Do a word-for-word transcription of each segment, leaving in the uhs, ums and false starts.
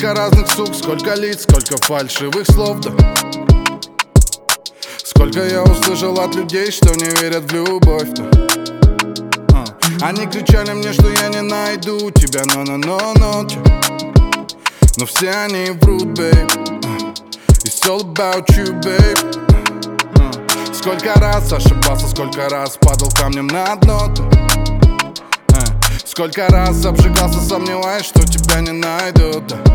Сколько разных сук, сколько лиц, сколько фальшивых слов, да. Сколько я услышал от людей, что не верят в любовь, да. а. Они кричали мне, что я не найду тебя, но-но-но-но. Но все они врут, babe. It's all about you, babe. Сколько раз ошибался, сколько раз падал камнем на дно, да. Сколько раз обжигался, сомневаясь, что тебя не найдут, да.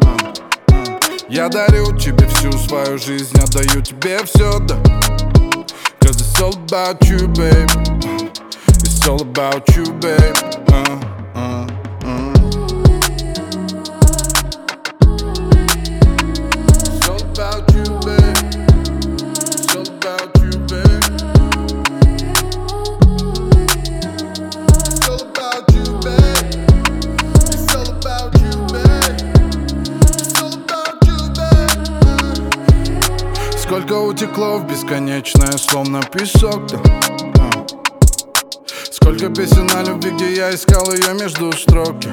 Я дарю тебе всю свою жизнь, отдаю тебе все, да. Cause it's all about you, babe. It's all about you, babe. uh, uh, uh. It's all about you, babe. It's all about you, babe. It's all about you, babe. It's all about you, babe. It's all about you, babe. Сколько утекло в бесконечное, словно песок, да. Сколько песен о любви, где я искал ее между строки.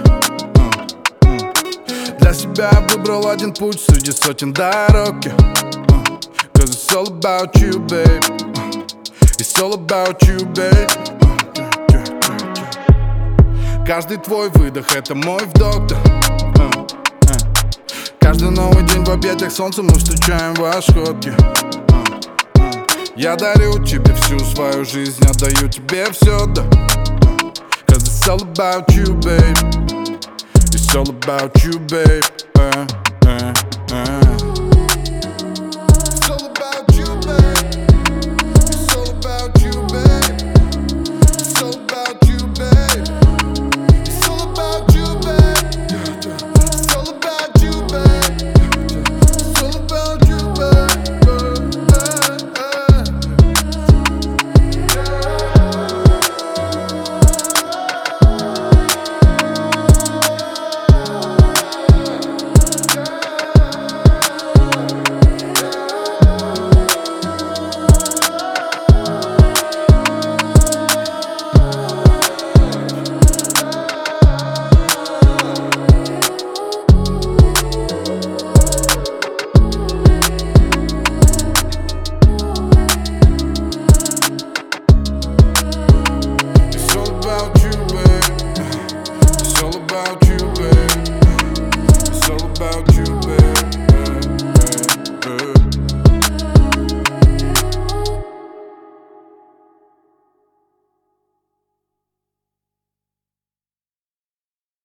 Для себя выбрал один путь среди сотен дорог. Cause it's all about you, babe. It's all about you, babe. Каждый твой выдох — это мой вдох, да. Каждый новый день в объятиях солнца мы встречаем восход. Я дарю тебе всю свою жизнь, отдаю тебе все, да. Cause it's all about you, babe. It's all about you, babe. uh, uh, uh. It's all about you, babe. It's all about you, babe. It's all about you, babe. It's all about you, babe. It's all about you, babe. It's all about you, babe. It's all about you, babe.